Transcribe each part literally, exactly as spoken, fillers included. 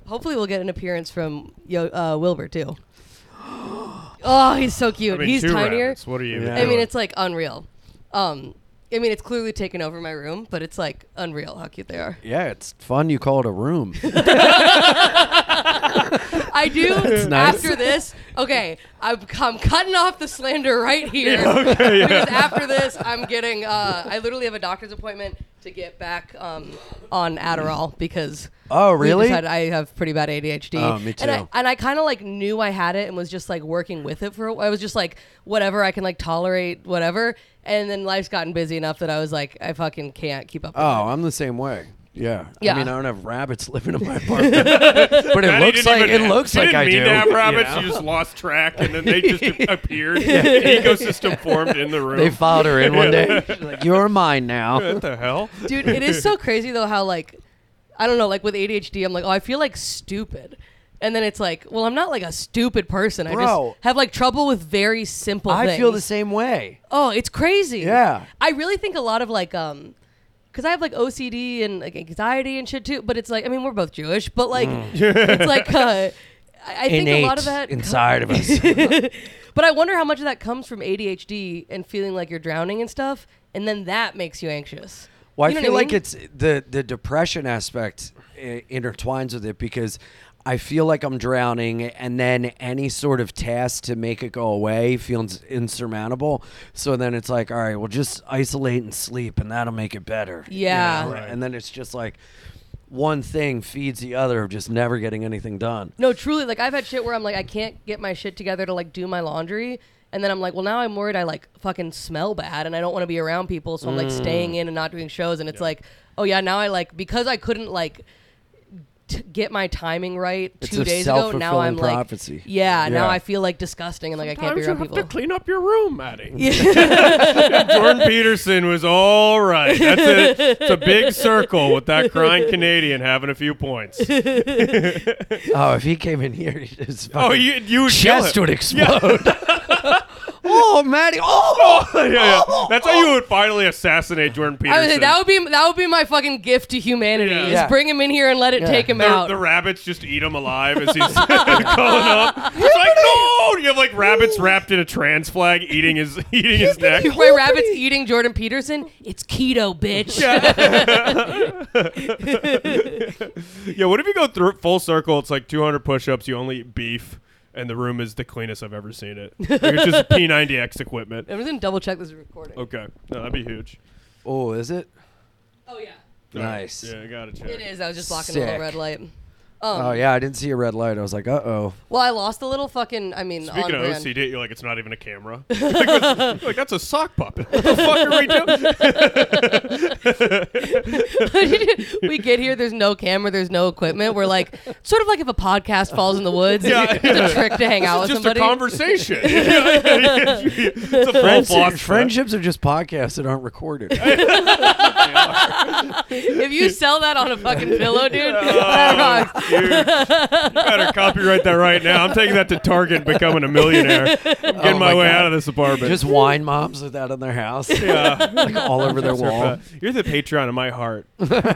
hopefully we'll get an appearance from Yo, uh, Wilbur too. Oh, he's so cute. I mean, he's two tinier. rabbits. What are you? Yeah. I mean, it's like unreal. Um, I mean, it's clearly taken over my room, but it's like unreal how cute they are. Yeah, it's fun. You call it a room. I do. It's nice. After this, okay, I'm, I'm cutting off the slander right here. Okay, yeah. Because after this, I'm getting. Uh, I literally have a doctor's appointment to get back um, on Adderall because. Oh, we really? decided I have pretty bad A D H D. Oh, me And I, too. and I kind of like knew I had it and was just like working with it for. A, I was just like, whatever, I can like tolerate whatever. And then life's gotten busy enough that I was like, I fucking can't keep up with Oh, it. I'm the same way. Yeah. Yeah. I mean, I don't have rabbits living in my apartment, but it Maddie looks didn't like even- it looks she like didn't I mean do. to have you rabbits. know? You just lost track, and then they just appeared. An ecosystem formed in the room. They followed her in one day. She's like, "You're mine now." What the hell? Dude, it is so crazy though how like I don't know, like with A D H D I'm like, oh, I feel like stupid. And then it's like, well, I'm not like a stupid person. I Bro. just have like trouble with very simple I things. feel the same way. Oh, it's crazy. Yeah. I really think a lot of like um because I have like O C D and like anxiety and shit too, but it's like I mean we're both Jewish, but like it's like uh, I, I think Innate a lot of that inside of us. But I wonder how much of that comes from A D H D and feeling like you're drowning and stuff, and then that makes you anxious. Well, You I know feel what I like mean? it's the the depression aspect uh, intertwines with it because I feel like I'm drowning, and then any sort of task to make it go away feels insurmountable. So then it's like, all right, well, just isolate and sleep, and that'll make it better. you Yeah. know? Right. And then it's just like one thing feeds the other of just never getting anything done. No, truly, like I've had shit where I'm like I can't get my shit together to like do my laundry, and then I'm like, well, now I'm worried I like fucking smell bad, and I don't want to be around people, so I'm like staying in and not doing shows, and it's like, oh yeah, now I like because I couldn't like t- get my timing right It's two a days ago. Now I'm like, prophecy. yeah, now Yeah. I feel like disgusting, and like I can't be Sometimes around you have people. to clean up your room, Maddie. Jordan Peterson was all right. That's it. It's a big circle with that crying Canadian having a few points. Oh, if he came in here, his Oh, fucking you you would kill chest him. would explode. Oh, Maddie! Oh, yeah, yeah. That's how you would finally assassinate Jordan I Peterson. would say that would be that would be my fucking gift to humanity. Yeah. Is Yeah. bring him in here and let it Yeah. take him the, out. the rabbits just eat him alive as he's going up. It's like no, you have like rabbits wrapped in a trans flag eating his eating his neck. My rabbit's eating Jordan Peterson. It's keto, bitch. Yeah, what if you go through full circle? It's like two hundred push-ups. You only eat beef, and the room is the cleanest I've ever seen it. Like it's just P ninety X equipment. I'm just gonna double check this is recording. Okay, no, that'd be huge. oh, is it? Oh yeah, Nice. Yeah, I gotta check. it is. I was just blocking a little Sick. red light. Um, Oh yeah, I didn't see a red light. I was like, uh oh. Well, I lost a little fucking. I mean, Speaking on of brand. O C D, you're like, it's not even a camera. like, what's- like, that's a sock puppet. What the fuck are we doing? We get here. There's no camera. There's no equipment. We're like, sort of like if a podcast falls in the woods. Yeah, it's a trick to hang out It's with just somebody. a conversation. it's a full Friends- floss. friendships are just podcasts that aren't recorded. If you sell that on a fucking pillow, dude, Oh, that rocks. huge. You better copyright that right now. I'm taking that to Target and becoming a millionaire. I'm getting Oh my, my way God. out of this apartment. Just wine moms with that on their house, yeah. like all over their wall. You're the Patreon of my heart.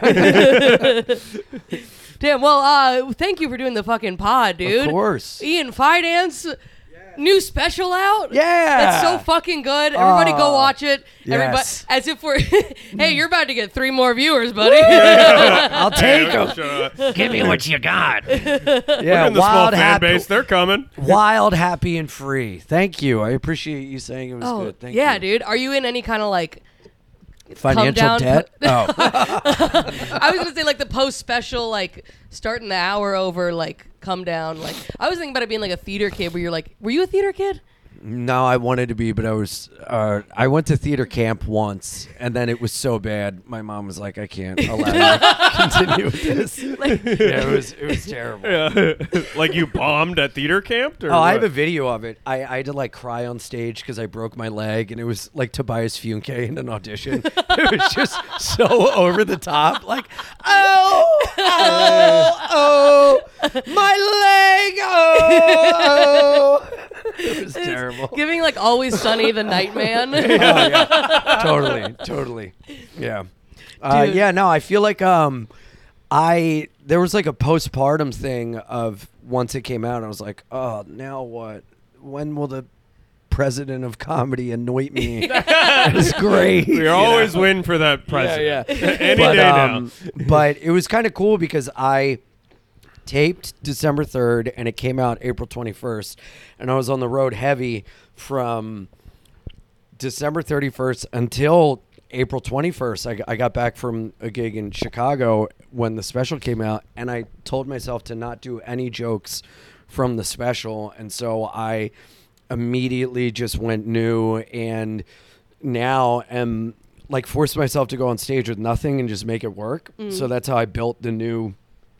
Damn. Well, uh, thank you for doing the fucking pod, dude. Of course. Ian Finance, new special out. Yeah. It's so fucking good. Everybody go Oh, watch it. Everybody, yes. as if we're, hey, you're about to get three more viewers, buddy. I'll take Hey, them. shut up. Give me what you got. Yeah, In the small wild, fan happy, base, they're coming. wild, happy, and free. Thank you. I appreciate you saying it was Oh, good. Thank yeah, you. dude. Are you in any kind of like Financial down, debt. Oh, I was gonna say like the post special, like starting the hour over, like come down. Like I was thinking about it being like a theater kid, where you're like, were you a theater kid? no, I wanted to be, but I was. Uh, I went to theater camp once, and then it was so bad. My mom was like, "I can't allow you to continue with this." Yeah, it was. It was terrible. Yeah. Like you bombed at theater camp? Or Oh, I have what? a video of it. I, I had to like cry on stage because I broke my leg, and it was like Tobias Funke in an audition. It was just so over the top. Like, oh, oh, oh, my leg, oh, oh. It was terrible. Giving like Always Sunny the Nightman. Oh, yeah. Totally, totally. Yeah. Uh, Dude. yeah, no, I feel like um I there was like a postpartum thing of once it came out, I was like, oh, now what? When will the president of comedy anoint me? It's great. You're you always know? waiting for that president. Yeah, yeah. Any but, day um, now. but it was kind of cool because I taped December third and it came out April twenty-first, and I was on the road heavy from December thirty-first until April twenty-first. I, I got back from a gig in Chicago when the special came out, and I told myself to not do any jokes from the special, and so I immediately just went new, and now am like forced myself to go on stage with nothing and just make it work. Mm. So that's how I built the new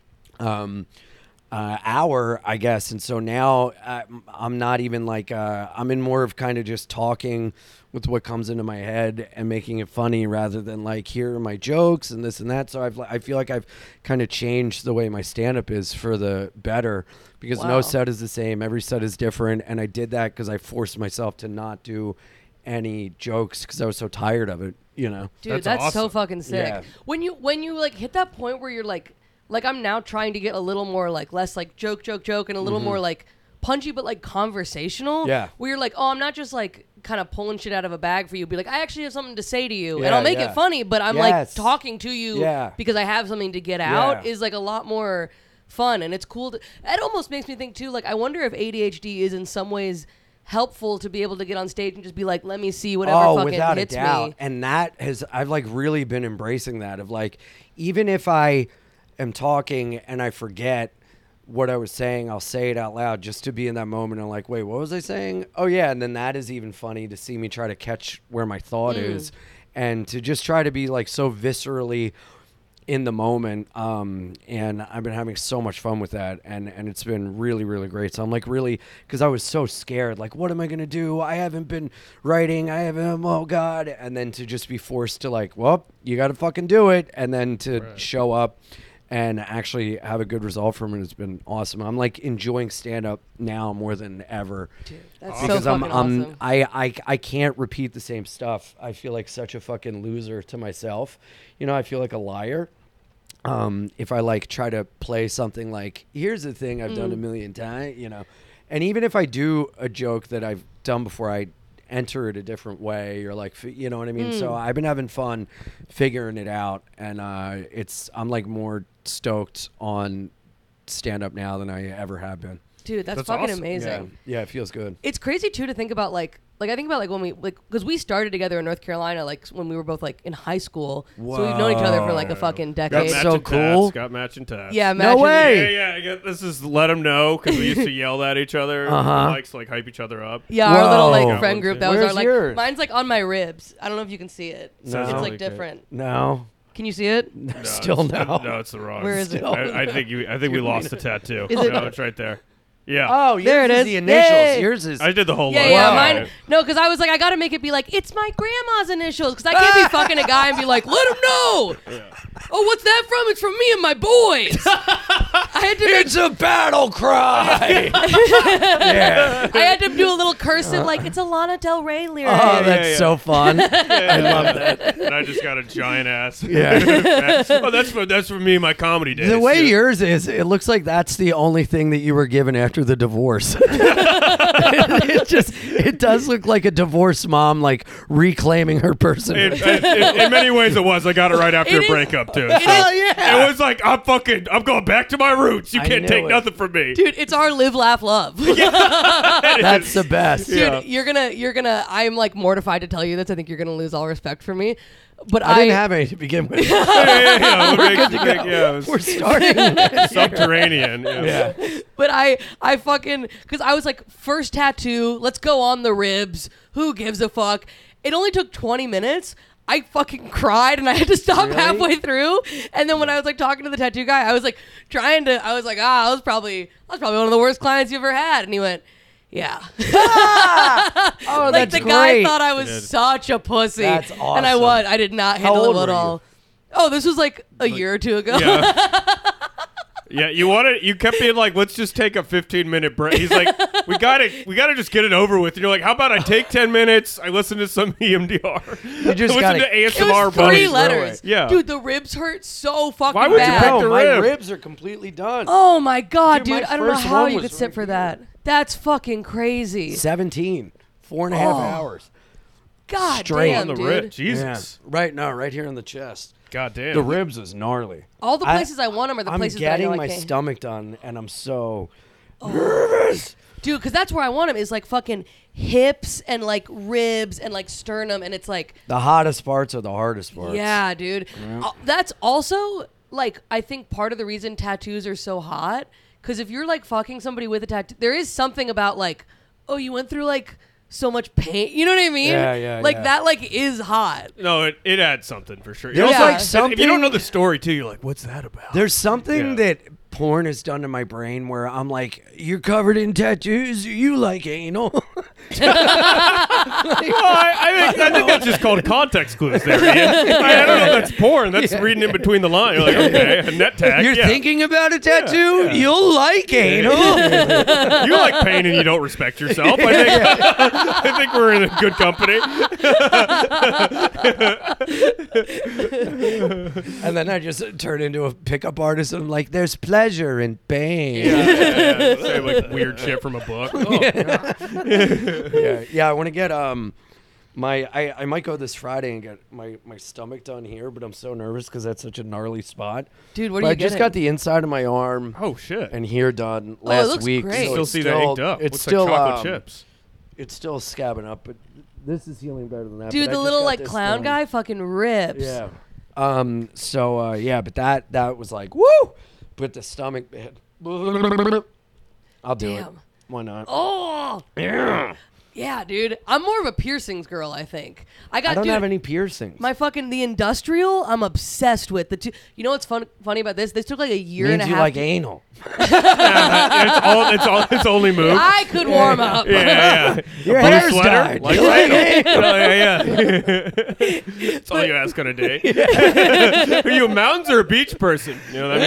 um uh hour, I guess. And so now I, I'm not even like uh I'm in more of kind of just talking with what comes into my head and making it funny rather than like here are my jokes and this and that. So I've I feel like I've kind of changed the way my stand-up is for the better, because Wow. no set is the same, every set is different, and I did that because I forced myself to not do any jokes because I was so tired of it, you know. Dude, That's that's, so awesome. fucking sick. Yeah. When you when you like hit that point where you're like like I'm now trying to get a little more like less like joke joke joke and a little more like punchy but like conversational. Yeah. Where you're like, oh, I'm not just like kind of pulling shit out of a bag for you. Be like, I actually have something to say to you, and Yeah, I'll make yeah. it funny, but I'm like Yes. talking to you Yeah. because I have something to get out. Yeah. Is like a lot more fun, and it's cool. To, it almost makes me think too. Like, I wonder if A D H D is in some ways helpful to be able to get on stage and just be like, let me see whatever Oh, fucking without a hits doubt. me. And that has, I've like really been embracing that of like, even if I am talking and I forget what I was saying, I'll say it out loud just to be in that moment and like, wait, what was I saying? Oh yeah. And then that is even funny to see me try to catch where my thought Mm. is, and to just try to be like so viscerally in the moment. Um, and I've been having so much fun with that, and, and it's been really, really great. So I'm like really, because I was so scared, like, what am I going to do? I haven't been writing. I haven't, oh God. And then to just be forced to like, well, you got to fucking do it. And then to Right. show up and actually have a good result from it has been awesome. I'm like enjoying stand up now more than ever. Dude, that's Because so I'm, fucking I'm awesome. I, I I can't repeat the same stuff. I feel like such a fucking loser to myself. You know, I feel like a liar. Um, if I like try to play something like, here's the thing I've done a million times, you know, and even if I do a joke that I've done before, I enter it a different way, or like, fi- you know what I mean? So I've been having fun figuring it out, and uh, it's I'm like more stoked on stand up now than I ever have been. Dude, that's, That's fucking awesome. amazing. Yeah, yeah, it feels good. It's crazy too to think about like like I think about like when we like because we started together in North Carolina like when we were both like in high school, so we've known each other for like a fucking Got decade. That's matching so cool. tats, got matching tats. Yeah, No imagine- way. Yeah, yeah. I get, this is let them know, because we used to yell at each other. Uh-huh. Likes to like hype each other up. Yeah, our little Whoa. like friend group. That was Where's our like. yours? Mine's like on my ribs. I don't know if you can see it. No. It's Sounds like like different. No, Can you see it? No, still it's- no. No, it's the wrong. Where is it? I, I think you. I think we lost the tattoo. Is it- No, it's right there. Yeah. Oh, yours There it is is. the initials. Yay. Yours is. I did the whole Yeah, line. yeah, Wow. mine. No, because I was like, I gotta make it be like, it's my grandma's initials. Because I can't be fucking a guy and be like, let him know. Oh, what's that from? It's from me and my boys. I had to make, It's a battle cry. yeah. I had to do a little cursive, like it's a Lana Del Rey lyric. Oh, yeah, that's yeah. so fun. I love that. And I just got a giant ass. Yeah. oh, that's for that's for me and my comedy days. The way Yeah. yours is, it looks like that's the only thing that you were given after the divorce. it just, it does look like a divorced mom, like reclaiming her In, personhood. in, in- in many ways, it was. I got it right after It a is- breakup too. So Hell yeah. It was like I'm fucking. I'm going back to my roots. You I can't knew take it. nothing from me. Dude, it's our live, laugh, love. That's the best. Dude, Yeah. you're gonna, you're gonna. I'm like mortified to tell you this. I think you're gonna lose all respect for me. But I, I didn't have any to begin with. yeah, yeah, yeah. We're good to go. Yeah, it was We're starting. subterranean. Yeah. yeah. But I, I fucking, because I was like, first tattoo, let's go on the ribs. Who gives a fuck? It only took twenty minutes. I fucking cried and I had to stop Really? halfway through. And then when I was like talking to the tattoo guy, I was like trying to, I was like, ah, I was probably, I was probably one of the worst clients you ever had. And he went, yeah. Oh, like that's the guy great. thought I was Good. such a pussy. That's And I awesome. was. I did not How handle old it at were you? all. Oh, this was like a year or two ago. Yeah. Yeah, you wanted. You kept being like, "Let's just take a fifteen minute break." He's like, "We gotta, we gotta just get it over with." And you're like, "How about I take ten minutes? I listen to some E M D R. You just listen gotta- to A S It M R." was three buddies. letters. Yeah. Dude, the ribs hurt so fucking Why would you bad. pick No, the my rib? ribs are completely done. Oh my god, Dude, dude! my I don't know first how one you was could sit right for here. that. That's fucking crazy. seventeen. Four and a half Oh. hours. God Straight damn, on the dude. rib. Jesus. Yeah. Right, no, right here in the chest. God damn. The ribs is gnarly. All the I- places I, want them are the I'm places that I getting know I my can't. stomach done, and I'm so Oh. nervous. Dude, because that's where I want them is like fucking hips and like ribs and like sternum, and it's like, The hottest parts are the hardest parts. yeah, dude. Uh, that's also like I think part of the reason tattoos are so hot. Because if you're like fucking somebody with a tattoo, there is something about like, oh, you went through like so much pain. You know what I mean? Yeah, yeah, Like yeah. that like is hot. No, it, it adds something for sure. There's Also, like if- something- If you don't know the story too, you're like, "What's that about?" There's something Yeah. that porn has done to my brain where I'm like, you're covered in tattoos. You like anal. Well, I, I, think, I think that's just called context clues there, Ian. I, I don't know if that's porn. That's reading in between the lines. You're like, okay, a net tag. You're yeah. thinking about a tattoo? yeah. You'll like anal. You like pain and you don't respect yourself. I think, I think we're in a good company. And then I just turn into a pickup artist and I'm like, there's pleasure in pain. Yeah, yeah, yeah. Say like weird shit from a book. Oh, yeah, yeah. I want to get um, my I, I might go this Friday and get my, my stomach done here, but I'm so nervous because that's such a gnarly spot. Dude, what But are I you just getting? got the inside of my arm oh shit. and here done Oh, it last looks week. great. so Still it's see still, that inked up. It's Looks still like chocolate um, chips. It's still scabbing up, but this is healing better than that. Dude, but I the just little got like this clown done. guy fucking rips. Yeah. Um. So uh, yeah, but that that was like woo. But the stomach bit. I'll do it. Damn. Why not? Oh. Yeah. Yeah, dude. I'm more of a piercings girl, I think. I got I don't dude, have any piercings. my fucking the industrial. I'm obsessed with the two. You know what's fun funny about this? This took like a year Means and a you half. like anal. it's all. It's all. It's only move. I could warm up. Yeah, yeah. Your A blue hair's sweater? dyed. Like You like anal. Oh, yeah, yeah. That's all you ask on a date. Are you a mountains or a beach person? You know that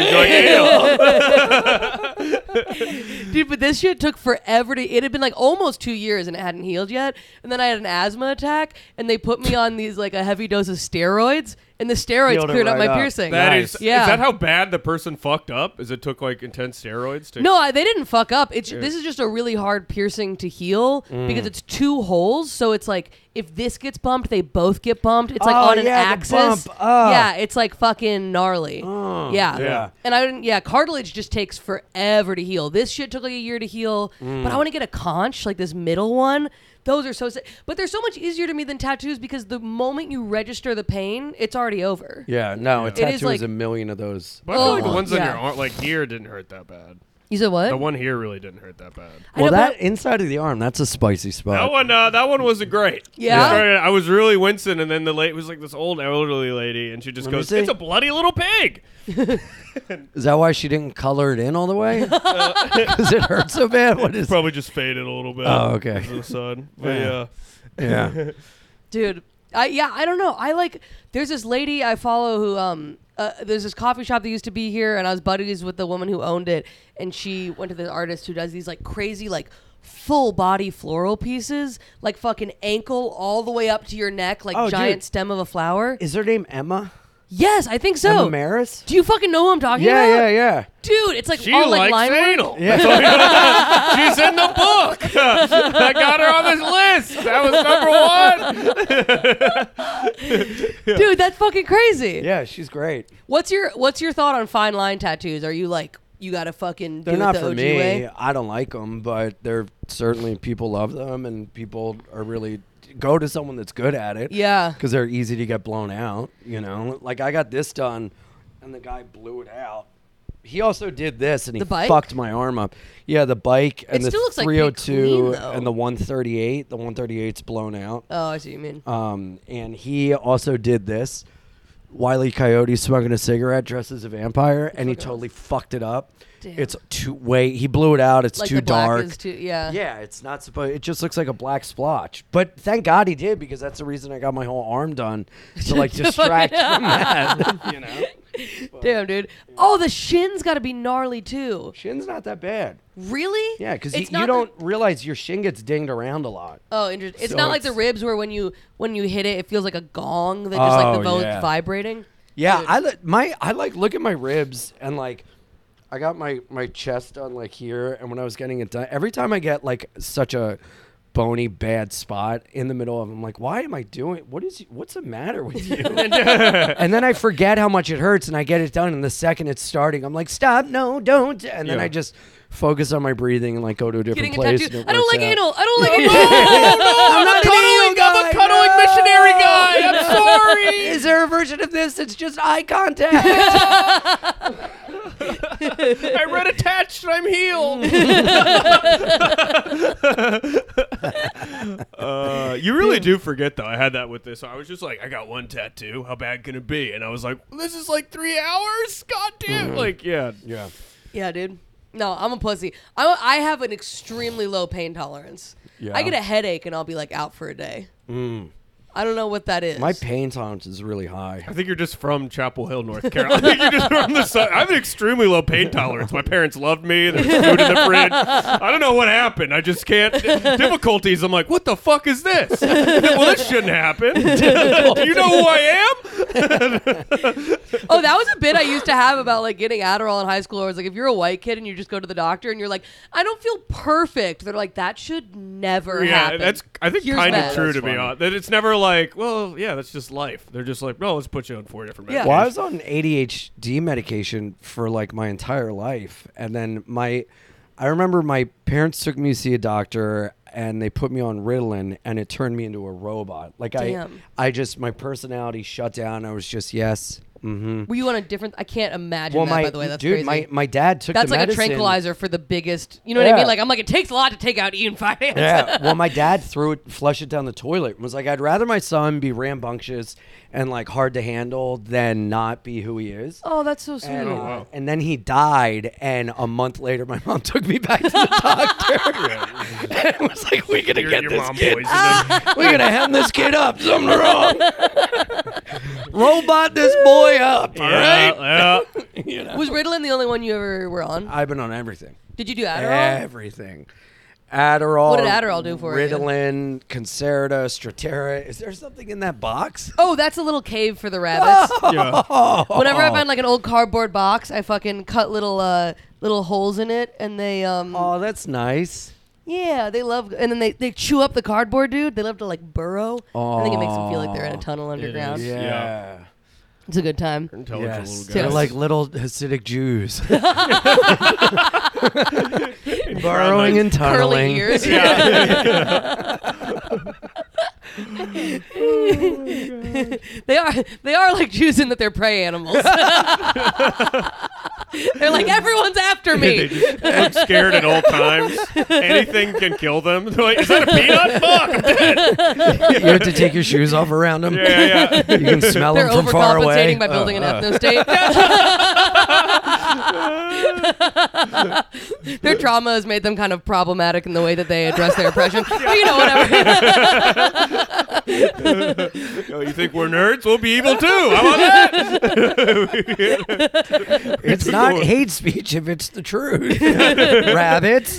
means you like anal. Dude, but this shit took forever to. It had been like almost two years and it hadn't healed yet. And then I had an asthma attack, and they put me on these like a heavy dose of steroids, and the steroids Healed it cleared up right my up. piercing. That Nice. is. Yeah. Is that how bad the person fucked up? Is it took like intense steroids to? No, I, they didn't fuck up. It's this is just a really hard piercing to heal Mm. because it's two holes. So it's like if this gets bumped, they both get bumped. It's like Oh, on an yeah, the axis. bump. Oh. Yeah, it's like fucking gnarly. Oh, yeah. yeah. And I didn't. Yeah, cartilage just takes forever to heal. This shit took like a year to heal. Mm. But I want to get a conch, like this middle one. Those are so sick. But they're so much easier to me than tattoos because the moment you register the pain, it's already over. Yeah. No, a It is tattoo is like- a million of those. But I feel like Oh, the ones on yeah. your arm, like here, didn't hurt that bad. You said what? The one here really didn't hurt that bad. I Well, know, that but- inside of the arm, that's a spicy spot. That one, uh, that one wasn't great. Yeah? I, started- I was really wincing, and then the late was like this old elderly lady, and she just Let me goes, see. "It's a bloody little pig." Is that why she didn't color it in all the way? Because it hurt so bad. What is? Probably just faded a little bit. Oh, okay. because of the sun. But Yeah. yeah. Yeah. Dude, I yeah, I don't know. I like there's this lady I follow who um uh, there's this coffee shop that used to be here, and I was buddies with the woman who owned it, and she went to this artist who does these like crazy like full body floral pieces, like fucking ankle all the way up to your neck, like Oh, giant dude. stem of a flower. Is her name Emma? Yes, I think so. Emma Maris? Do you fucking know who I'm talking Yeah, about? yeah, yeah. Dude, it's like She all like likes line work. anal. Yeah. That's all you know. She's in the book. I got her on this list. That was number one. Dude, that's fucking crazy. Yeah, she's great. What's your What's your thought on fine line tattoos? Are you like you gotta fucking They're do not it the for O G me. way? I don't like them, but they're certainly people love them, and people are really go to someone that's good at it. Yeah. Because they're easy to get blown out. You know, like I got this done, and the guy blew it out. He also did this, and he The bike? fucked my arm up. Yeah, the bike and It the still looks like pretty three oh two clean, though. and the one thirty-eight. The one thirty-eight's blown out. Oh, I see what you mean. Um, and he also did this. Wile E. Coyote smoking a cigarette, dressed as a vampire, and he Fuck off. totally fucked it up. Damn. It's too way. He blew it out. It's like too the black dark. is too yeah. Yeah, it's not supposed. It just looks like a black splotch. But thank God he did, because that's the reason I got my whole arm done to like To distract fucking- from that. You know. Damn, dude. Oh, the shin's got to be gnarly too. Shin's not that bad. Really? Yeah, because you, It's not you the- don't realize your shin gets dinged around a lot. Oh, interesting. It's So not like the it's- ribs where when you when you hit it, it feels like a gong that just like the Oh, bone's yeah. vibrating. Yeah, Dude. I li- my I like look at my ribs and like I got my my chest done like here, and when I was getting it done, every time I get like such a bony bad spot in the middle of them, I'm like, why am I doing? What is what's the matter with you? And then I forget how much it hurts, and I get it done. And the second it's starting, I'm like, stop, no, don't. And then Yeah. I just focus on my breathing and like go to a different Getting a place. tattoo. and it I don't works like out. anal. I don't like anal. I'm not an cuddling, anal I'm a guy, cuddling no. missionary guy. I'm sorry. Is there a version of this that's just eye contact? I read attached. I'm healed. uh, you really do forget though. I had that with this. I was just like, I got one tattoo. How bad can it be? And I was like, this is like three hours. God damn. Like, yeah. Yeah. Yeah, dude. No, I'm a pussy. I I have an extremely low pain tolerance. Yeah. I get a headache and I'll be like out for a day. I don't know what that is. My pain tolerance is really high. I think you're just from Chapel Hill, North Carolina. I think you're just from the sun. I have an extremely low pain tolerance. My parents loved me. There's food in the fridge. I don't know what happened. I just can't. Difficulties. I'm like, what the fuck is this? Well, this shouldn't happen. Do you know who I am? Oh, that was a bit I used to have about like getting Adderall in high school. Where it's like if you're a white kid and you just go to the doctor and you're like, I don't feel perfect. They're like, that should never Yeah, happen. that's I think Here's kind of that. true That's to be funny. honest. That it's never like, well, yeah, that's just life. They're just like, no, let's put you on four different Yeah. medications. Well, I was on A D H D medication for like my entire life, and then my, I remember my parents took me to see a doctor, and they put me on Ritalin, and it turned me into a robot. Like Damn. I, I just my personality shut down. I was just yes. Mm-hmm. Were you on a different? I can't imagine Well, that. my By the way, that's dude, crazy. my my dad took That's the like medicine. a tranquilizer for the biggest. You know what I Yeah. mean? Like I'm like, it takes a lot to take out Ian Finance. Yeah. Well, my dad threw it, flushed it down the toilet, and was like, I'd rather my son be rambunctious and like hard to handle than not be who he is. Oh, that's so sweet. And, Oh, wow. and then he died, and a month later, my mom took me back to the doctor. and was like, "We're gonna Your, get your this mom kid. poisoned him. We're gonna hem this kid up. Something wrong. Robot this boy up. All right. Yeah, You know? Was Ritalin the only one you ever were on? I've been on everything. Did you do Adderall? Everything. Adderall. What did Adderall do for you? Ritalin, Concerta, Strattera. Is there something in that box? Oh, that's a little cave for the rabbits. yeah. Whenever I find like an old cardboard box, I fucking cut little uh little holes in it, and they um Oh, that's nice. yeah they love, and then they they chew up the cardboard, dude. They love to like burrow. I think it makes them feel like they're in a tunnel underground. is. Yeah. Yeah. It's a good time. Intelligent Yes. little They're guys. like little Hasidic Jews. Burrowing and Curly tunneling. ears. they are they are like Jews in that they're prey animals. They're like, everyone's after They me. just look scared at all times. Anything can kill them. They're like, is that a peanut? Fuck, I'm dead. You have to take your shoes off around them. Yeah, yeah, yeah. You can smell They're them from far away. overcompensating by building an Uh, uh. ethno-state. Their trauma has made them kind of problematic in the way that they address their oppression. But you know, whatever. Oh, you think we're nerds? We'll be evil too. How about that? It's not hate speech if it's the truth. Rabbits.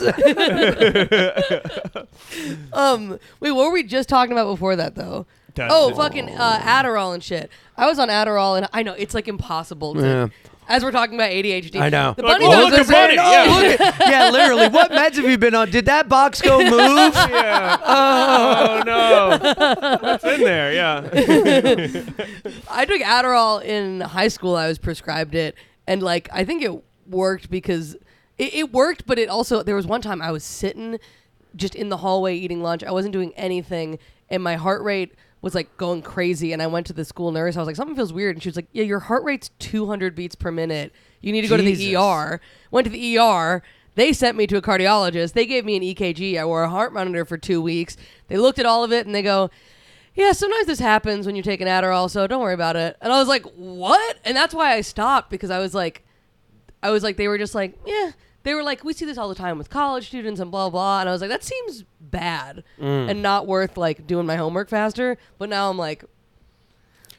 Um, wait, what were we just talking about before that, though? That's Oh, it. fucking uh, Adderall and shit. I was on Adderall, and I know it's like impossible to. Yeah. As we're talking about A D H D, I know. The Like, bunny oh, nose look is at Bunny. Oh, Yeah. look at- yeah, literally. What meds have you been on? Did that box go move? Yeah. Oh no. What's in there? Yeah. I took Adderall in high school. I was prescribed it, and like I think it worked because it, it worked, but it also there was one time I was sitting just in the hallway eating lunch. I wasn't doing anything, and my heart rate was like going crazy. And I went to the school nurse. I was like, something feels weird, and she was like, yeah, your heart rate's two hundred beats per minute. You need to go to the E Jesus. R. Went to the E R. They sent me to a cardiologist. They gave me an E K G. I wore a heart monitor for two weeks. They looked at all of it and they go, yeah, sometimes this happens when you take an Adderall, so don't worry about it. And I was like, what? And that's why I stopped, because I was like, I was like, they were just like, yeah. They were like, we see this all the time with college students and blah, blah. And I was like, that seems bad and not worth like doing my homework faster. But now I'm like,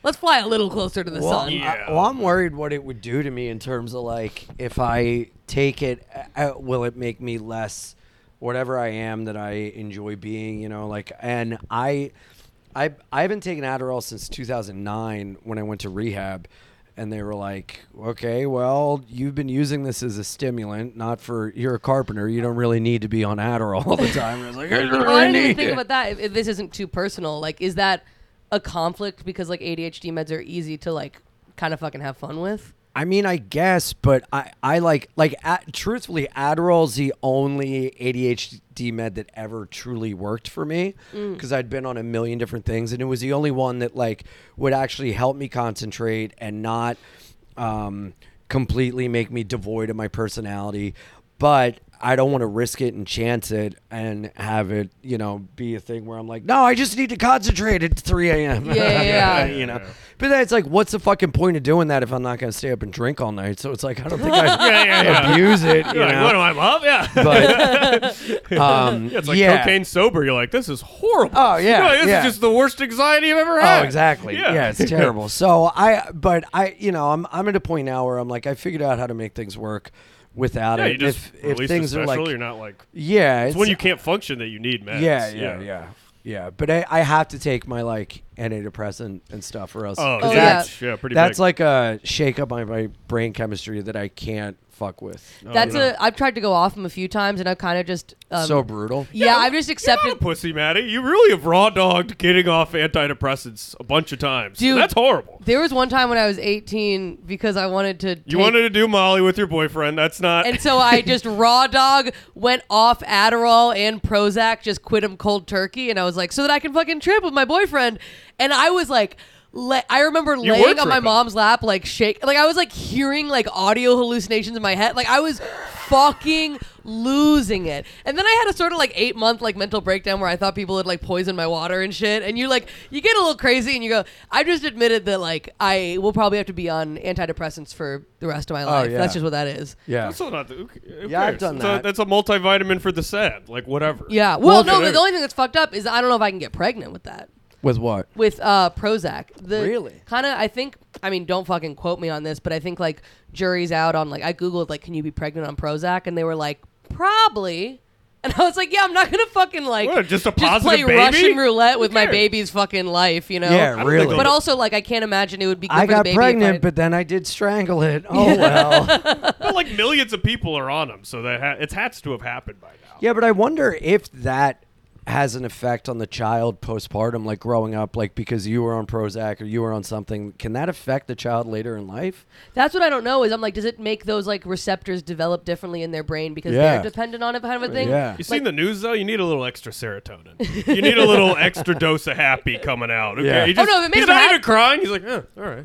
Let's fly a little closer to the Well, sun. Yeah. I, well, I'm worried what it would do to me in terms of like if I take it, uh, will it make me less whatever I am that I enjoy being? You know, like, and I, I, I haven't taken Adderall since two thousand nine when I went to rehab, and they were like, okay, well, you've been using this as a stimulant, not for you're a carpenter, you don't really need to be on Adderall all the time. And I was like, I don't Oh, really I didn't even need think it. about that. If, if this isn't too personal, like, is that a conflict because like A D H D meds are easy to like kind of fucking have fun with? I mean, I guess, but I, I like, like, a truthfully, Adderall's the only A D H D med that ever truly worked for me because I'd been on a million different things, and it was the only one that, like, would actually help me concentrate and not um, completely make me devoid of my personality. But I don't want to risk it and chance it and have it, you know, be a thing where I'm like, no, I just need to concentrate at three a.m. Yeah, yeah, yeah. you know. But then it's like, what's the fucking point of doing that if I'm not going to stay up and drink all night? So it's like, I don't think I Yeah, yeah, yeah. abuse it. You You're like, know? what do I love? Yeah. But um, Yeah, it's like yeah. cocaine sober. You're like, this is horrible. Oh, yeah, You're like, this yeah. is just the worst anxiety I've ever had. Oh, exactly. Yeah. it's terrible. So I, but I, you know, I'm I'm at a point now where I'm like, I figured out how to make things work without Yeah, it. you just if if release things the are special, like, you're not like. yeah, It's when you can't function that you need meds. Yeah, yeah, yeah, yeah. But I, I have to take my like antidepressant and stuff, or else. Oh, 'cause Oh, yeah. that's yeah, pretty that's big. like a shake up my, my brain chemistry that I can't fuck with. Oh, That's no. a. I've tried to go off them a few times, and I've kind of just. Um, So brutal. yeah, I've just You're accepted. not a pussy, Maddie. You really have raw dogged getting off antidepressants a bunch of times. Dude. That's horrible. There was one time when I was eighteen because I wanted to. You take- wanted to do Molly with your boyfriend. That's not. And so I just raw dog went off Adderall and Prozac, just quit him cold turkey, and I was like, so that I can fucking trip with my boyfriend. And I was like, le- I remember You were laying on my tripping. mom's lap, like shake, like I was like hearing like audio hallucinations in my head, like I was fucking losing it. And then I had a sort of like eight month like mental breakdown where I thought people had like poisoned my water and shit. And you like you get a little crazy and you go, I just admitted that like I will probably have to be on antidepressants for the rest of my life. yeah. That's just what that is. Yeah. That's not. Who, who Yeah, I've cares? done It's a- that. that's a multivitamin for the sad. Like whatever. Yeah. Well, Well, no, okay. the only thing that's fucked up is I don't know if I can get pregnant with that. With what? With uh, Prozac. The Really? Kind of, I think, I mean, don't fucking quote me on this, but I think like jury's out on like, I Googled like, can you be pregnant on Prozac? And they were like, probably. And I was like, yeah, I'm not going to fucking like What, just a play positive baby? Russian roulette with Who my cares? baby's fucking life, you know? Yeah, I don't really. think But they'll- also, like, I can't imagine it would be good I for the got baby. pregnant, if I, but then I did strangle it. Oh well. But like millions of people are on them, so that ha- it has to have happened by now. Yeah, but I wonder if that has an effect on the child postpartum, like growing up, like because you were on Prozac or you were on something. Can that affect the child later in life? That's what I don't know. Is I'm like, does it make those like receptors develop differently in their brain because Yeah. they're dependent on it, kind of a thing? Yeah. You seen the news though? You need a little extra serotonin. You need a little extra dose of happy coming out. Okay? Yeah. He Oh, just, no, if it made he's him not happy- even crying. He's like, yeah, all right.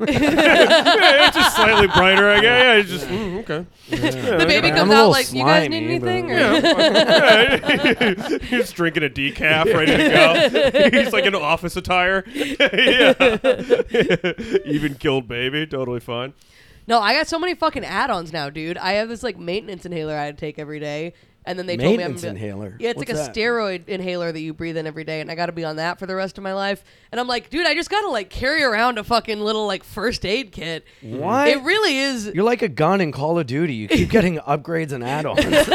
yeah, it's just slightly brighter. I guess. Yeah, he's just mm, okay. The baby I'm comes a out little like, you guys need slimy, but- anything? Or? Yeah, yeah. He's drinking a decaf, ready to go. He's like in office attire. yeah. Even killed baby, totally fine. No, I got so many fucking add-ons now, dude. I have this like maintenance inhaler I take every day, and then they told me I'm Maintenance gonna- inhaler? Yeah, it's What's like a that? steroid inhaler that you breathe in every day, and I got to be on that for the rest of my life. And I'm like, dude, I just gotta like carry around a fucking little like first aid kit. What? It really is. You're like a gun in Call of Duty. You keep getting upgrades and add-ons.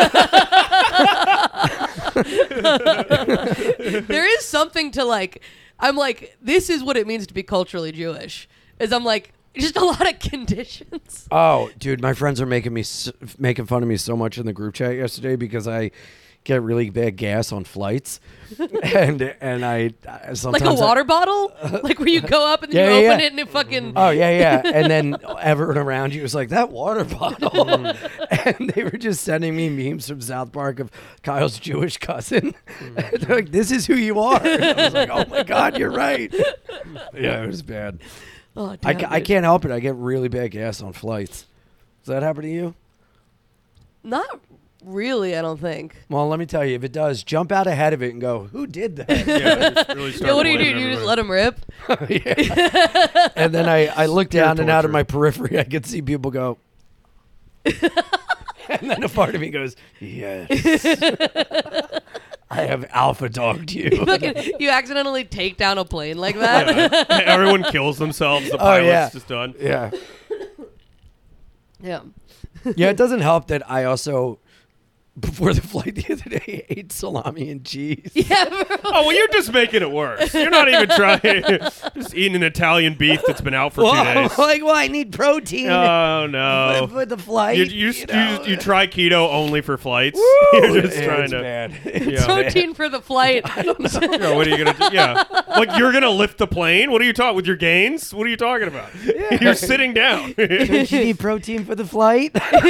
There is something to like. I'm like, this is what it means to be culturally Jewish. Is I'm like, just a lot of conditions. Oh, dude, my friends are making me s- making fun of me so much in the group chat yesterday because I get really bad gas on flights, and and I I- sometimes Like a I- water bottle, like where you go up and then Yeah, you yeah, open yeah. it and it fucking. Oh yeah, yeah, and then everyone around you was like that water bottle, and they were just sending me memes from South Park of Kyle's Jewish cousin. They're like, "This is who you are." And I was like, "Oh my god, you're right." Yeah, it was bad. Oh, I, damn, ca- I dude. can't help it. I get really bad gas on flights. Does that happen to you? Not really, I don't think. Well, let me tell you, if it does, jump out ahead of it and go, "Who did that?" Yeah, just really Yeah, start what do you do? blaming You just everybody. let them rip? Yeah. And then I, I look Pure down and out of torture. my periphery, I could see people go. And then a part of me goes, yes. I have alpha dogged you. Fucking, you accidentally take down a plane like that. Yeah. Everyone kills themselves. The Oh, pilot's yeah. just done. Yeah. Yeah. Yeah, it doesn't help that I also, before the flight the other day, ate salami and cheese. Yeah. Oh, well, you're just making it worse. You're not even trying. Just eating an Italian beef that's been out for Well, two I'm days. like, well, I need protein Oh, no. for the flight. You, you, you, know? you, you try keto only for flights. Woo! You're just Yeah, trying it's to. bad. Yeah. Protein for the flight. Yeah, what are you gonna do? Yeah, like you're gonna lift the plane. What are you talking with your gains? What are you talking about? You're sitting down. Don't you need protein for the flight?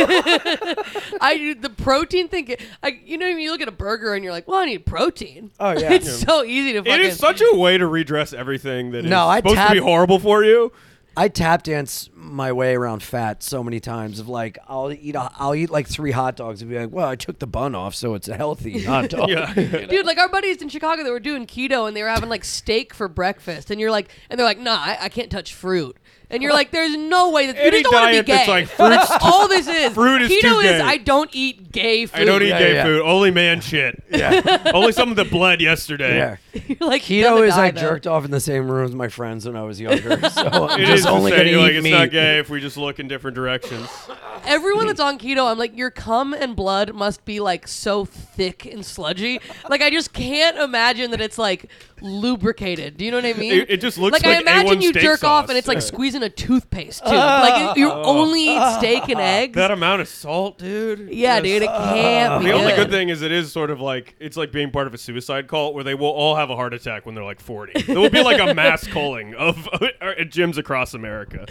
I the protein thing. I, you know, you look at a burger and you're like, well, I need protein. Oh, yeah. It's Yeah. so easy to fucking. It is such a way to redress everything that is No, I supposed tap- to be horrible for you. I tap dance my way around fat so many times. Of like, I'll eat, a, I'll eat like three hot dogs and be like, well, I took the bun off, so it's a healthy hot dog. Yeah. Dude, like our buddies in Chicago that were doing keto and they were having like steak for breakfast, and you're like, and they're like, nah, I, I can't touch fruit. And you're like, there's no way that you Any just don't want to be diet gay. that's like fruit's That's all this is. fruit is keto too is gay. I don't eat gay food. I don't eat Yeah, gay yeah. food. Only man shit. Yeah. Only something that bled yesterday. Yeah. You're like Keto gonna is die, I though. jerked off in the same room with my friends when I was younger. So I'm It just is the only same. going to You're eat like, it's meat. not gay if we just look in different directions. Everyone that's on keto, I'm like, your cum and blood must be like so thick and sludgy. Like I just can't imagine that it's like lubricated. Do you know what I mean? It, it just looks like, like I imagine A one you steak jerk off sauce. and it's like squeezing a toothpaste tube. like you only eat steak and eggs. That amount of salt, dude. yeah, Yes. dude, it can't be The only good. good thing is it is sort of like it's like being part of a suicide cult where they will all have a heart attack when they're like forty. There will be like a mass culling of at gyms across America.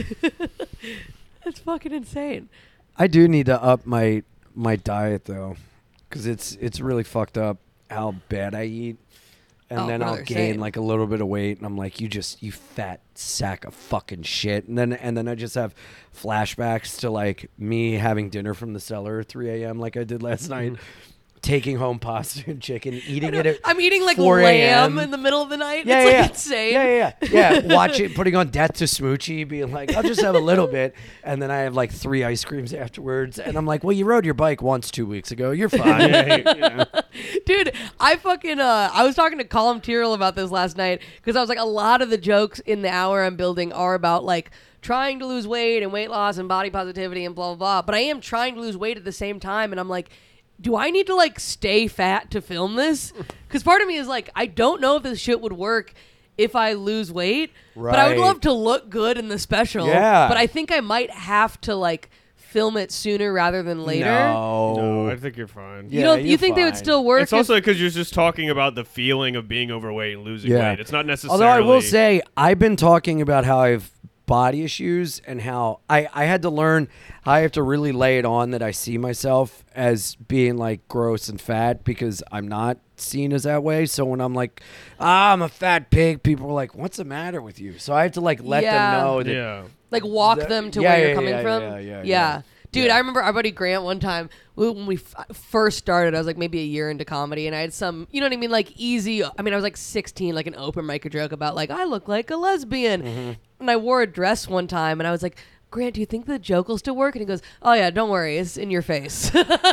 That's fucking insane. I do need to up my my diet though, because it's it's really fucked up how bad I eat, and Oh, then brother, I'll gain same. like a little bit of weight, and I'm like, you just you fat sack of fucking shit, and then and then I just have flashbacks to like me having dinner from the cellar at three a.m. like I did last night. Taking home pasta and chicken, eating it at I'm eating like four lamb a.m. in the middle of the night. Yeah, it's yeah, like yeah. insane. Yeah, yeah, yeah. Yeah, watch it, putting on Death to Smoochie, being like, I'll just have a little bit. And then I have like three ice creams afterwards. And I'm like, well, you rode your bike once two weeks ago. You're fine. Yeah. Dude, I fucking uh I was talking to Colin Tyrrell about this last night because I was like, a lot of the jokes in the hour I'm building are about like trying to lose weight and weight loss and body positivity and blah blah blah. But I am trying to lose weight at the same time, and I'm like, do I need to like stay fat to film this? Because part of me is like, I don't know if this shit would work if I lose weight, but I would Right. love to look good in the special. Yeah. But I think I might have to like film it sooner rather than later. No. No, I think you're fine. You Yeah, don't? You you're think they would fine. still work? It's if- also because you're just talking about the feeling of being overweight and losing Yeah. weight. It's not necessarily. Although I will say, I've been talking about how I've body issues and how I, I had to learn how I have to really lay it on that I see myself as being like gross and fat because I'm not seen as that way. So when I'm like, ah, I'm a fat pig, people are like, what's the matter with you? So I have to like let Yeah. them know that. yeah. like walk That- them to yeah, where you're yeah, coming yeah, from. yeah, yeah, yeah. yeah. Dude, Yeah. I remember our buddy Grant one time when we f- first started. I was like maybe a year into comedy, and I had some, you know what I mean, like easy. I mean, I was like sixteen, like an open mic joke about like I look like a lesbian, Mm-hmm. and I wore a dress one time, and I was like, Grant, do you think the joke will still work? And he goes, oh yeah, don't worry, it's in your face.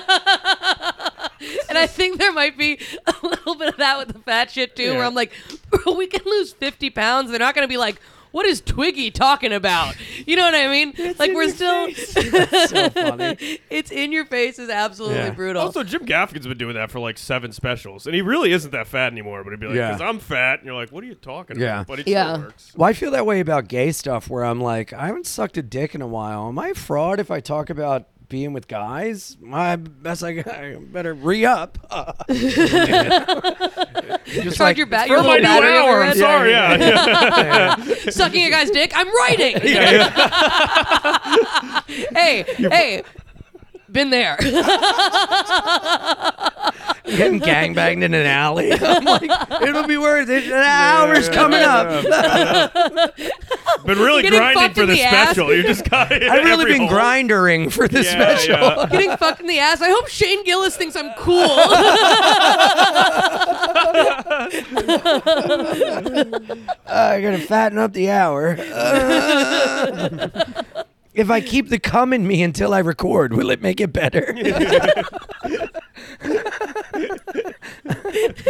And I think there might be a little bit of that with the fat shit too, Yeah. where I'm like, bro, we can lose fifty pounds. They're not going to be like, what is Twiggy talking about? You know what I mean? like in we're your still, That's so funny. it's in your face is absolutely Yeah. brutal. Also, Jim Gaffigan's been doing that for like seven specials, and he really isn't that fat anymore. But he'd be like, Yeah. "Cause I'm fat," and you're like, "What are you talking Yeah. about?" But it Yeah. still works. Well, I feel that way about gay stuff where I'm like, I haven't sucked a dick in a while. Am I a fraud if I talk about being with guys? My best I I better re-up. Just Charge your bat, your For my little new battery hour, over I'm it. sorry. Yeah, yeah. Sucking a guy's dick. I'm writing. hey, hey, been there. Getting gangbanged in an alley. I'm like, it'll be worth it. An hour's coming up. Been really Getting grinding fucked for in the the ass. special. You just got it. I've really every been hole. grindering for this Yeah, special. yeah. Getting fucked in the ass. I hope Shane Gillis thinks I'm cool. I gotta fatten up the hour. Uh, if I keep the cum in me until I record, will it make it better?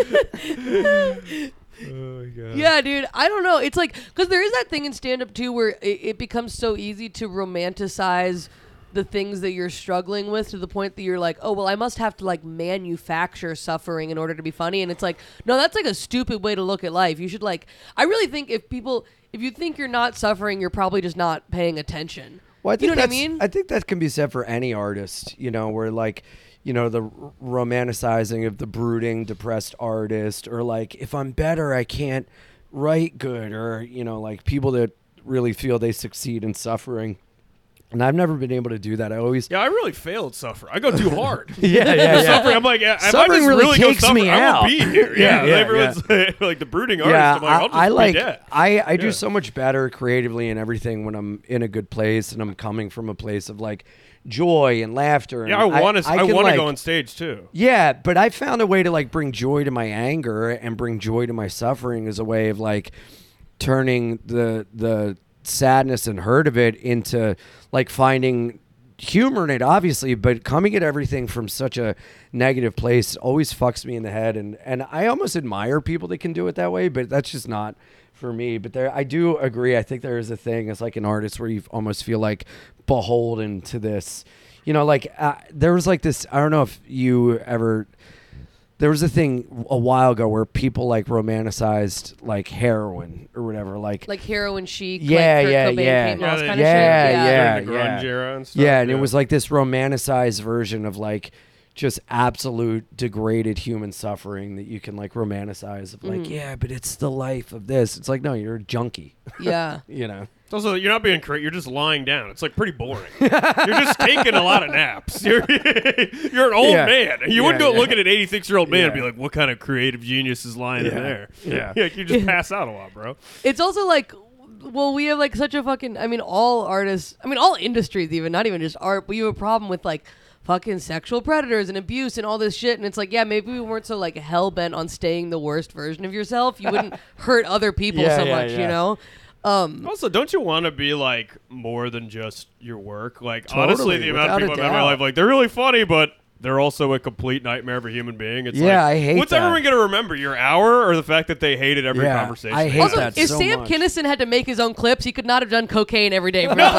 Oh my god. Yeah, dude. I don't know. It's like, because there is that thing in stand-up too where it, it becomes so easy to romanticize the things that you're struggling with to the point that you're like, oh, well, I must have to like manufacture suffering in order to be funny. And it's like, no, that's like a stupid way to look at life. You should like, I really think if people, if you think you're not suffering, you're probably just not paying attention. Well, I think you know what I that's- mean? I think that can be said for any artist, you know, where like, you know, the r- romanticizing of the brooding, depressed artist, or like, if I'm better, I can't write good, or, you know, like people that really feel they succeed in suffering. And I've never been able to do that. I always, Yeah, I really failed suffer. I go too hard. yeah, yeah, yeah. Suffering, I'm like, yeah, if I Suffering just really really go takes suffer, me I out. won't be here. Yeah, Yeah, yeah, everyone's like the brooding artist. Yeah, I'm like, I'll just I, I be like dead. I, I do Yeah. so much better creatively and everything when I'm in a good place and I'm coming from a place of like joy and laughter. Yeah, and I want to. I, can, want to like- go on stage too. Yeah, but I found a way to like bring joy to my anger and bring joy to my suffering as a way of like turning the the sadness and hurt of it into like finding humor in it, obviously, but coming at everything from such a negative place always fucks me in the head. And, and I almost admire people that can do it that way, but that's just not for me. But there, I do agree. I think there is a thing as like an artist where you almost feel like beholden to this, you know, like uh, there was like this, I don't know if you ever, there was a thing a while ago where people like romanticized like heroin or whatever, like, Like heroin chic, Yeah, like Kurt yeah, Cobain, yeah. Kate Yeah, Moss they- kind yeah, of shit. yeah. During the grunge era and stuff. yeah, and it was like this romanticized version of like just absolute degraded human suffering that you can like romanticize of like, Mhm. yeah, but it's the life of this. It's like, no, you're a junkie, Yeah. you know? It's also, you're not being creative. You're just lying down. It's like pretty boring. You're just taking a lot of naps. You're you're an old Yeah. man. You Yeah, wouldn't go yeah. look at an eighty-six year old man and be Yeah. like, "What kind of creative genius is lying in Yeah. there?" Yeah. yeah. You just pass out a lot, bro. It's also like, well, we have like such a fucking, I mean, all artists, I mean, all industries even, not even just art, but you have a problem with like fucking sexual predators and abuse and all this shit. And it's like, yeah, maybe we weren't so like hell bent on staying the worst version of yourself. You wouldn't hurt other people Yeah, so yeah, much, yeah. you know? Um, Also, don't you want to be like more than just your work? Like, Totally, honestly, the amount of without a people I've met in my doubt. life, like, they're really funny, but they're also a complete nightmare of a human being. It's Yeah, like, I hate what's that. everyone going to remember? Your hour or the fact that they hated every Yeah, conversation? I hate also, that if so Sam much. Kinison had to make his own clips, he could not have done cocaine every day for his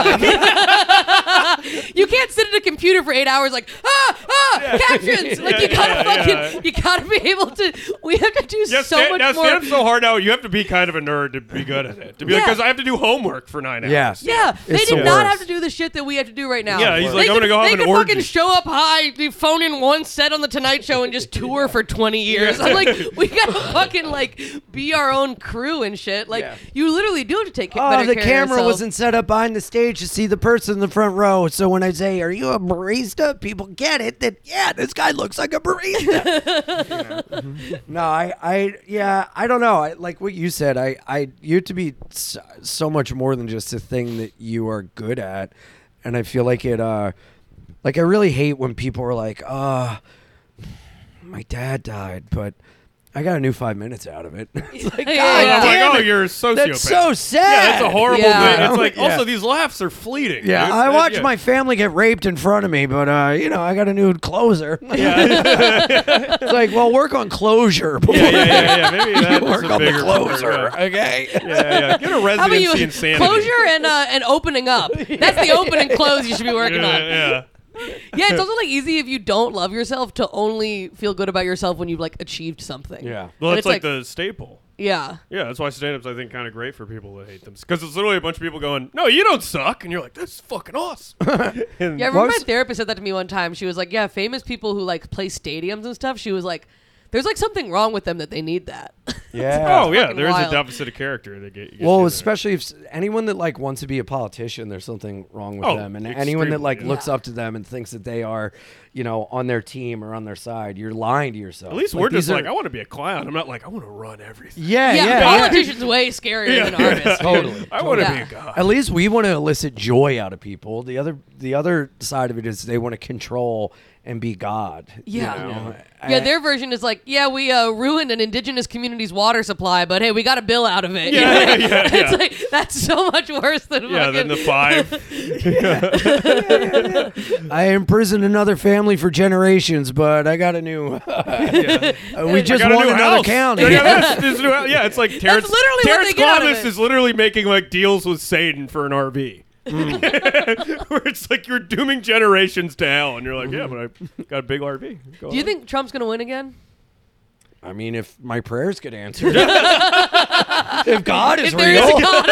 life. You can't sit at a computer for eight hours like, ah, ah, captions. Like, you Yeah, gotta yeah, fucking, yeah. you gotta be able to, we have to do Yeah, so stand, much now more. stand-up's so hard now. You have to be kind of a nerd to be good at it. To be like, Yeah. because I have to do homework for nine Yeah. hours. Yeah, they It's did the not worst. have to do the shit that we have to do right now. Yeah, he's They like, I'm could- gonna go have They an could orgy. fucking show up high, do phone in one set on the Tonight Show, and just tour for twenty years. I'm like, we gotta fucking like be our own crew and shit. Like, Yeah. you literally do have to take Oh, better the care camera of yourself. wasn't set up behind the stage to see the person in the front row. So when I say, "Are you a barista?" people get it that yeah, this guy looks like a barista. No, I, I, yeah, I don't know. I like what you said. I, I, you have to be so, so much more than just a thing that you are good at, and I feel like it. uh Like I really hate when people are like, "Uh, my dad died, but." I got a new five minutes out of it. It's like, Yeah, God yeah. I'm like, damn oh, it. you're a sociopath. That's so sad. Yeah, that's a horrible Yeah. thing. It's like, Yeah. also, these laughs are fleeting. Yeah, dude. I Uh, watched yeah. my family get raped in front of me, but uh, you know, I got a new closer. It's like, well, work on closure. Before Yeah, yeah, yeah, yeah. Maybe you that's work a on the bigger closer. part, Okay. Yeah, yeah, yeah. Get a How about residency you? in sanity. Closure and uh, and opening up. That's the open and close you should be working Yeah, on. yeah. Yeah, it's also like easy if you don't love yourself to only feel good about yourself when you've like achieved something. Yeah. Well, And it's like, the staple. yeah. Yeah, that's why stand-up's, I think, kind of great for people that hate them. Because it's literally a bunch of people going, no, you don't suck. And you're like, that's fucking awesome. And Yeah, I What remember was- my therapist said that to me one time. She was like, yeah, famous people who like play stadiums and stuff, she was like, there's like something wrong with them that they need that. Yeah. oh, yeah, fucking there is wild. a deficit of character that get, gets you Well, there. especially if s- anyone that like wants to be a politician, there's something wrong with Oh, them, and anyone that extremely, like yeah. looks up to them and thinks that they are, you know, on their team or on their side, you're lying to yourself. At least Like, we're just these are- like, I want to be a clown. I'm not like, I want to run everything. yeah, yeah, yeah, yeah. politicians way scarier Yeah. than artists. Totally. I want to Yeah. be a god. At least we want to elicit joy out of people. The other, the other side of it is they want to control and be God. you Yeah. know? Yeah, I- their version is like, yeah, we uh, ruined an indigenous community's water supply, but hey, we got a bill out of it. You Yeah, know? yeah, yeah, It's yeah. like that's so much worse than Yeah, fucking then the five. I imprisoned another family family for generations, but I got a new. Yeah. uh, we just I got a won new another house. county. Yeah, this, this new house. Yeah, it's like Terrence, literally what Terrence they get out of Columbus it. is literally making like deals with Satan for an R V. Mm. Where it's like you're dooming generations to hell, and you're like, yeah, but I got a big R V. Go Do you on. think Trump's gonna win again? I mean, if my prayers get answered, if God is If there is real, a God.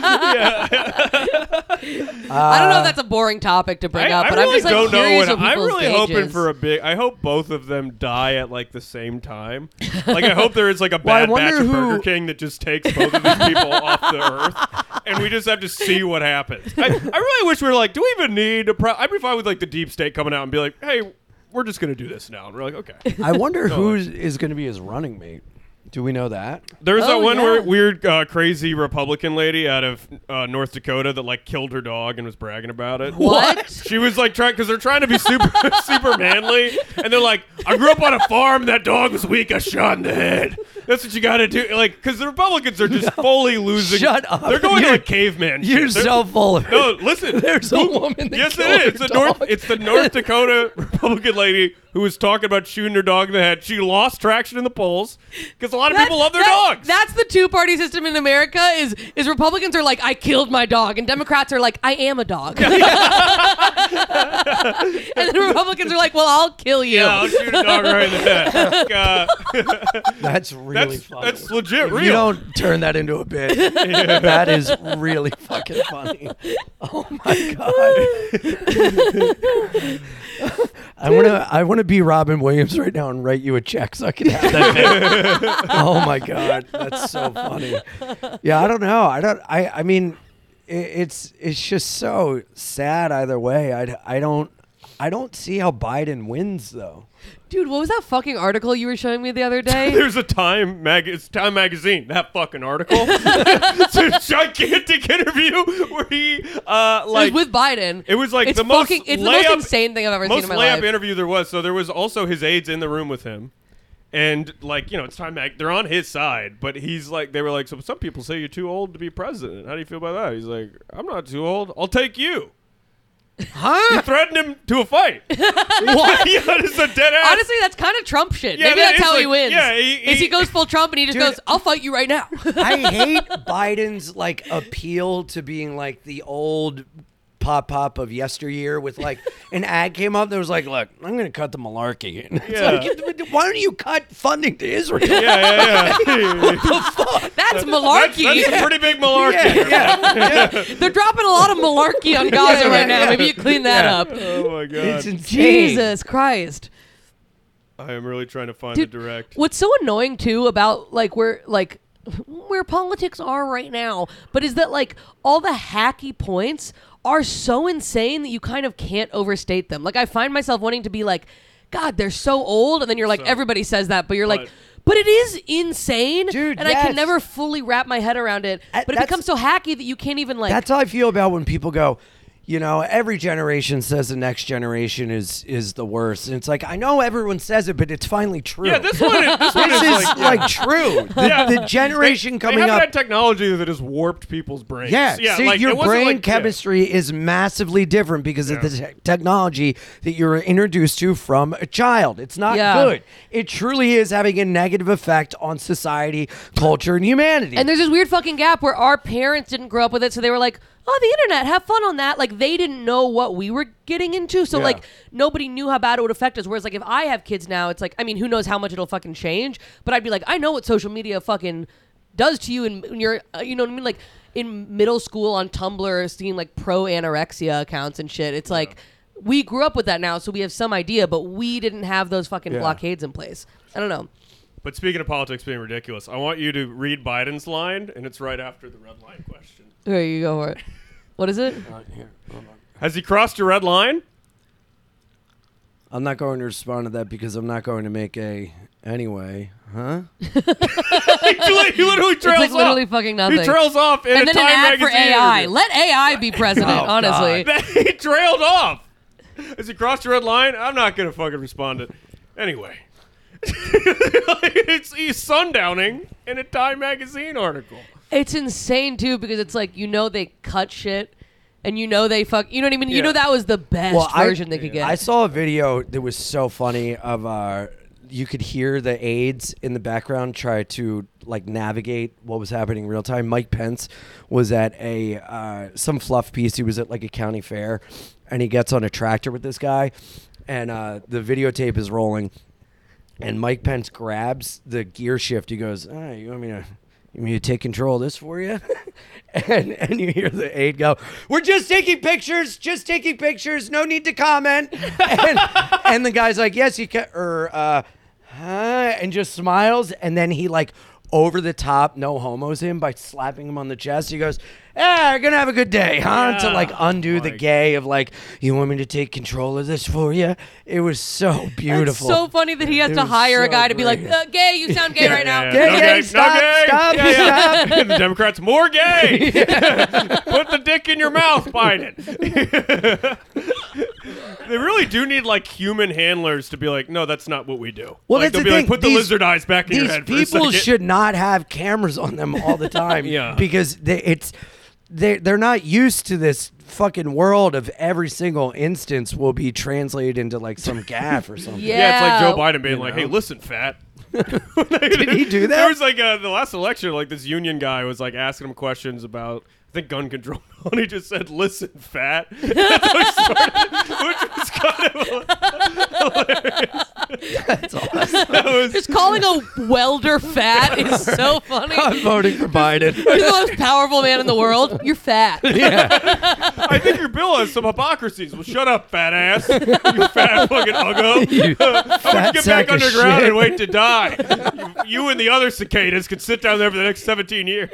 I don't know if that's a boring topic to bring I, up, I but really I'm just like don't know curious what what I'm people's really hoping gauges. for a big. I hope both of them die at like the same time. Like I hope there is like a Well, I bad wonder batch of who- Burger King that just takes both of these people off the earth, and we just have to see what happens. I, I really wish we were like, do we even need a? Pro- I'd be fine with like the deep state coming out and be like, hey, we're just gonna do this now, and we're like, okay. I wonder No. who is going to be his running mate. Do we know that? There's Oh, that one yeah. weird, weird uh, crazy Republican lady out of uh, North Dakota that like killed her dog and was bragging about it. What? She was like trying because they're trying to be super super manly, and they're like, "I grew up on a farm. That dog was weak. I shot in the head. That's what you got to do." Like, because the Republicans are just fully losing. Shut up. They're going You're- like caveman. You're shit. They're- so full of it. No, listen. There's a woman that Yes, killed it her is. It's the North. dog. It's the North Dakota Republican lady who was talking about shooting her dog in the head. She lost traction in the polls because a lot of That- people love their that- dogs. That's the two-party system in America. Is is Republicans are like, I killed my dog, and Democrats are like, I am a dog. and then Republicans are like, well, I'll kill you. Yeah, I'll shoot a dog right in the head. Like, uh, That's really that's funny. that's legit If real. you don't turn that into a bit, that is really fucking funny. Oh my god! I want to, I want to be Robin Williams right now and write you a check so I can have that bit. Oh my god, that's so funny. Yeah, I don't know. I don't. I. I mean, it, it's it's just so sad either way. I. I don't. I don't see how Biden wins though. Dude, what was that fucking article you were showing me the other day? There's a Time mag. It's Time magazine. That fucking article. It's a gigantic interview where he uh It like was with Biden. it was like it's the most fucking, it's the layup, most insane thing I've ever most seen in my layup life. interview there was. So there was also his aides in the room with him. And like, you know, it's Time mag. They're on his side, but he's like, they were like, so some people say you're too old to be president. How do you feel about that? He's like, I'm not too old. I'll take you. He Huh? threatened him to a fight. What? Yeah, it's a dead ass. Honestly, that's kind of Trump shit. Yeah, Maybe that that's is how he like- wins. yeah, he- is he he- goes full Trump and he just Dude. goes, "I'll fight you right now." I hate Biden's like appeal to being like the old pop pop of yesteryear with like an ad came up that was like, look, I'm gonna cut the malarkey. And it's Yeah. like, why don't you cut funding to Israel? yeah, yeah, yeah. That's That's, malarkey. that's a pretty big malarkey. Yeah, yeah, yeah. They're dropping a lot of malarkey on Gaza Yeah, right now. yeah. Maybe you clean that Yeah. up. Oh my god. It's insane. Jesus Christ. I am really trying to find Dude, the direct. What's so annoying too about like where like where politics are right now, but is that like all the hacky points are so insane that you kind of can't overstate them. Like I find myself wanting to be like, God, they're so old, and then you're like, So- everybody says that, but you're like, But- but it is insane, Dude, and I yes. can never fully wrap my head around it. Uh, But it that's- becomes so hacky that you can't even like. That's how I feel about when people go, you know, every generation says the next generation is is the worst. And it's like, I know everyone says it, but it's finally true. Yeah, this one is, this one This is is like, like, yeah. true. The, Yeah. the generation they, coming they have up. that technology that has warped people's brains. Yeah, yeah see, like, your it wasn't brain like- yeah. chemistry is massively different because of Yeah. the te- technology that you're introduced to from a child. It's not Yeah. good. It truly is having a negative effect on society, culture, and humanity. And there's this weird fucking gap where our parents didn't grow up with it, so they were like, oh, the internet, have fun on that. Like, they didn't know what we were getting into, so, Yeah. like, nobody knew how bad it would affect us. Whereas, like, if I have kids now, it's like, I mean, who knows how much it'll fucking change, but I'd be like, I know what social media fucking does to you, and when you're, uh, you know what I mean? Like, in middle school on Tumblr, seeing, like, pro-anorexia accounts and shit, it's like, we grew up with that now, so we have some idea, but we didn't have those fucking Yeah. blockades in place. I don't know. But speaking of politics being ridiculous, I want you to read Biden's line, and it's right after the red line question. Here, you go for it. What is it? Uh, here, hold on. Has he crossed your red line? I'm not going to respond to that because I'm not going to make a anyway. Huh? he li- he literally trails like literally off. fucking nothing. He trails off in And a then an Time ad for magazine A I. interview. Let A I be president, Oh, honestly. he trailed off. Has he crossed your red line? I'm not gonna fucking respond to it. Anyway. it's he's sundowning in a Time magazine article. It's insane, too, because it's like, you know they cut shit and you know they fuck. You know what I mean? You Yeah. know that was the best Well, I- version they could get. I saw a video that was so funny of uh you could hear the aides in the background try to like navigate what was happening in real time. Mike Pence was at a uh, some fluff piece. He was at like a county fair, and he gets on a tractor with this guy, and uh, the videotape is rolling, and Mike Pence grabs the gear shift. He goes, "Ah, you want me to?" You want me to take control of this for you? and and you hear the aide go, "We're just taking pictures, just taking pictures. No need to comment." and, and the guy's like, "Yes, you can," or uh, huh, and just smiles. And then he like over the top, no homos him by slapping him on the chest. He goes, "Yeah, you're gonna have a good day, huh?" Yeah. To like undo the Like- gay of like, "You want me to take control of this for you?" It was so beautiful. It's so funny that he has It to was hire a so guy to be like, great. uh, "Gay, you sound gay right now." Yeah, Gay, no gay, gay, stop, no gay. stop, Yeah, yeah. stop. The Democrats, more gay. Put the dick in your mouth, Biden. They really do need like human handlers to be like, no, that's not what we do. Well, like, that's they'll the be thing. like, put the These- lizard eyes back in your These head for a people second. should not have cameras on them all the time. Yeah. because they, it's they they're not used to this fucking world of every single instance will be translated into like some gaff or something. Yeah. Yeah, it's like Joe Biden being You like, know? "Hey, listen, fat." Did he do that? There was like uh, the last election, like this union guy was like asking him questions about, I think, gun control, and he just said, "Listen, fat," That's how he started, which was kind of hilarious. That's awesome. That was, Just calling a welder fat is so funny. I'm voting for Biden. You're the most powerful man in the world. You're fat. I think your bill has some hypocrisies. Well, shut up, fat ass. You fat fucking uggo. You How about fat you get sack back of underground shit. and wait to die? You, you and the other cicadas could sit down there for the next seventeen years.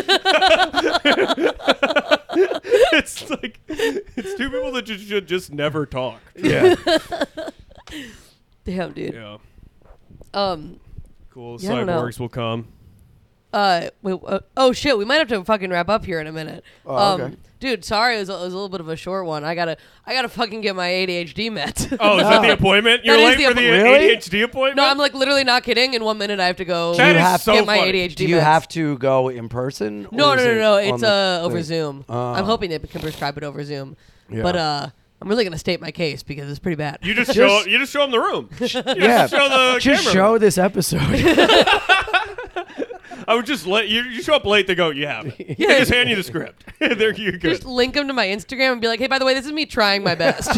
It's like, it's two people that just should just never talk. Yeah. Damn, dude. Yeah. Um. Cool. Yeah, I don't know. Cyborgs will come. Uh. Wait. Uh, oh shit. We might have to fucking wrap up here in a minute. Oh, um, okay. Dude, sorry, it was, a, it was a little bit of a short one. I gotta, I gotta fucking get my A D H D meds. Oh, is that the appointment? You're That is late the for the appo- Really? A D H D appointment? No, I'm like literally not kidding. In one minute, I have to go That you is have so get my funny. A D H D Do you meds. have to go in person? No, or no, is no, it no. on It's the uh over thing? Zoom. Oh. I'm hoping they can prescribe it over Zoom. Yeah. But uh, I'm really gonna state my case because it's pretty bad. You just, Just- show you just show them the room. You just Yeah. show the Just camera. show this episode. I would just let you. You show up late. They go, "You have it." They just hand you the script. there you go. Just link them to my Instagram and be like, "Hey, by the way, this is me trying my best."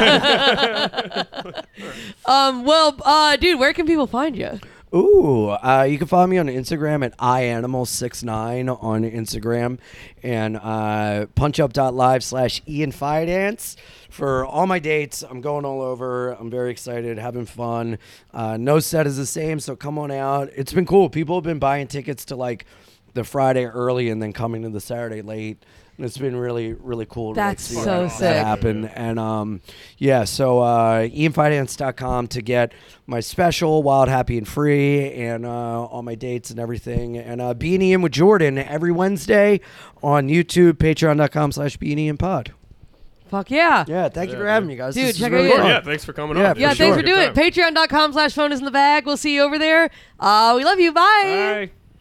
um. Well, uh, dude, where can people find you? Ooh, uh, you can follow me on Instagram at i animal six nine on Instagram, and uh, punchup.live slash Ian Fidance for all my dates. I'm going all over. I'm very excited, having fun. Uh, no set is the same, so come on out. It's been cool. People have been buying tickets to like the Friday early and then coming to the Saturday late. And it's been really, really cool to like, That's see so that, sick. that happen. And um, yeah, so uh, ian fidance dot com to get my special, Wild, Happy, and Free, and uh, all my dates and everything. And uh, Being Ian with Jordan every Wednesday on YouTube, patreon.com slash Being Ian Pod. Fuck yeah. Yeah, thank you Yeah, for having dude. me, guys. Dude, This is check really it out. Oh, fun. yeah, thanks for coming Yeah, on. for Yeah, For thanks sure. for doing it. Good time. Patreon.com slash phone is in the bag. We'll see you over there. Uh, we love you. Bye. Bye.